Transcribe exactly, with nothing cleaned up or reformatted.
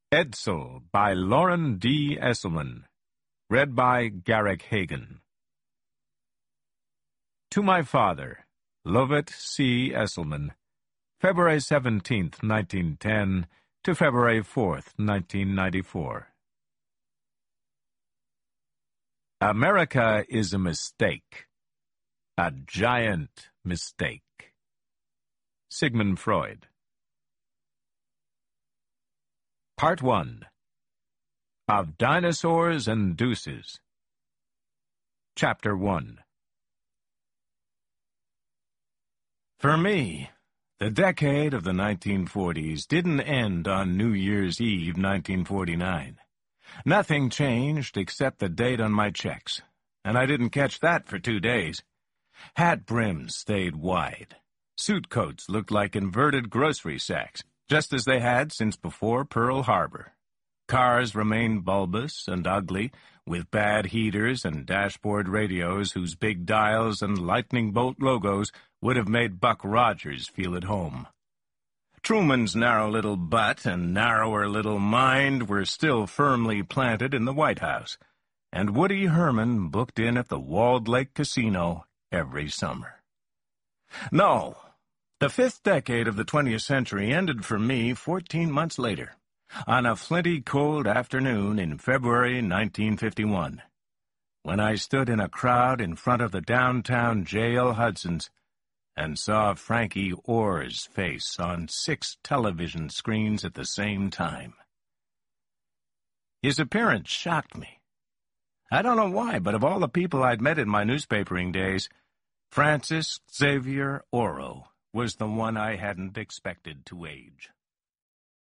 Edsel by Lauren D. Esselman. Read by Garrick Hagan. To my father, Lovett C. Esselman, February seventeenth, nineteen ten, to February fourth, nineteen ninety-four. America is a mistake. A giant mistake. Sigmund Freud. Part one. Of Dinosaurs and Deuces. Chapter one. For me, the decade of the nineteen forties didn't end on New Year's Eve, nineteen forty-nine. Nothing changed except the date on my checks, and I didn't catch that for two days. Hat brims stayed wide. Suit coats looked like inverted grocery sacks, just as they had since before Pearl Harbor. Cars remained bulbous and ugly, with bad heaters and dashboard radios whose big dials and lightning bolt logos would have made Buck Rogers feel at home. Truman's narrow little butt and narrower little mind were still firmly planted in the White House, and Woody Herman booked in at the Walled Lake Casino every summer. No, the fifth decade of the twentieth century ended for me fourteen months later, on a flinty cold afternoon in February nineteen fifty-one, when I stood in a crowd in front of the downtown J L Hudson's and saw Frankie Orr's face on six television screens at the same time. His appearance shocked me. I don't know why, but of all the people I'd met in my newspapering days, Francis Xavier Orro was the one I hadn't expected to age.